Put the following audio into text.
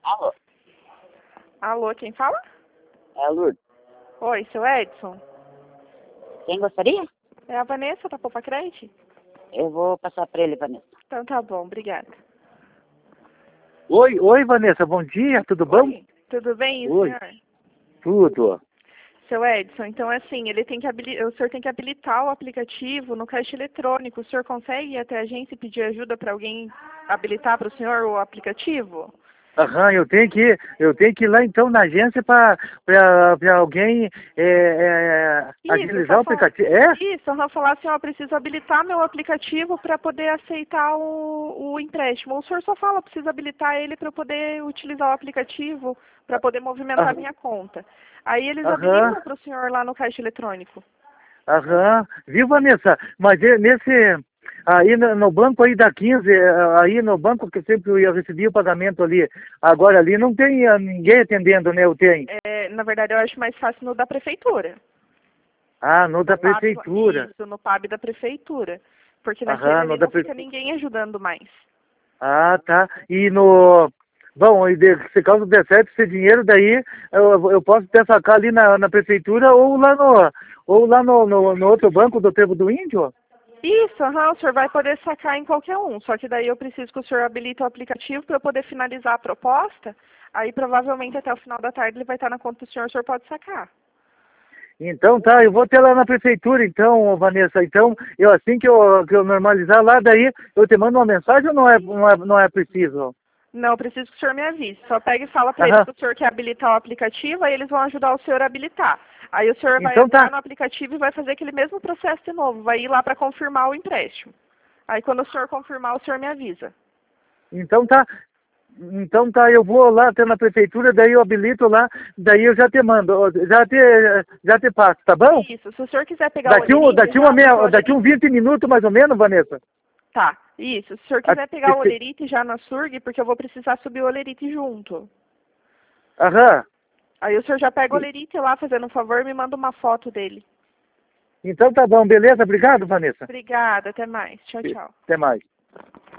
Alô, Alô, quem fala? é a Lourdes. Oi, seu Edson? Quem gostaria? É a Vanessa da Poupa Crédito? Eu vou passar para ele, Vanessa. Então tá bom, obrigada. Oi, Vanessa, bom dia, tudo bom? Oi, tudo bem, e o Oi. senhor? Tudo. Seu Edson, então assim, o senhor tem que habilitar o aplicativo no caixa eletrônico. O senhor consegue ir até a agência e pedir ajuda para alguém habilitar para o senhor o aplicativo? Aham, eu tenho que ir lá então na agência para alguém Isso, agilizar o aplicativo. É? Isso, eu falar assim, ó, eu preciso habilitar meu aplicativo para poder aceitar o empréstimo. O senhor só fala, preciso habilitar ele para eu poder utilizar o aplicativo, para poder movimentar minha conta. Aí eles Aham, habilitam para o senhor lá no caixa eletrônico. aham. Viu, Vanessa? Mas aí no banco aí da 15, aí no banco que sempre eu recebi o pagamento ali, agora ali não tem ninguém atendendo, né? Eu tenho. Na verdade, eu acho mais fácil no da prefeitura. Ah, no da No PAB, prefeitura. isso, no PAB da prefeitura. Porque naquele Aham, ali no da não fica prefeitura. ninguém ajudando mais. Ah, tá. E no... Bom, se caso der certo esse dinheiro, daí eu posso até sacar ali na prefeitura ou lá no outro banco do Trevo do Índio? Isso, o senhor vai poder sacar em qualquer um. Só que daí eu preciso que o senhor habilite o aplicativo para eu poder finalizar a proposta. Aí provavelmente até o final da tarde ele vai estar na conta do senhor, o senhor pode sacar. Então tá, eu vou até lá na prefeitura então, Vanessa. Então, assim que eu normalizar lá, daí eu te mando uma mensagem ou não é preciso? Não, eu preciso que o senhor me avise. Só pega e fala para eles Aham. que o senhor quer habilitar o aplicativo, aí eles vão ajudar o senhor a habilitar. Aí o senhor vai Então entrar tá. no aplicativo e vai fazer aquele mesmo processo de novo. Vai ir lá para confirmar o empréstimo. Aí quando o senhor confirmar, o senhor me avisa. Então tá. Então tá, eu vou lá até na prefeitura, daí eu habilito lá, daí eu já te mando, já te passo, tá bom? Isso, se o senhor quiser pegar o Olerite, Daqui uns 20 minutos mais ou menos, Vanessa. Tá, isso. Se o senhor A- quiser pegar o Olerite já na Surg, porque eu vou precisar subir o Olerite junto. Aham. Aí o senhor já pega o Olerite lá, fazendo um favor, e me manda uma foto dele. Então tá bom, beleza? Obrigado, Vanessa. Obrigada, até mais. Tchau, tchau. Até mais.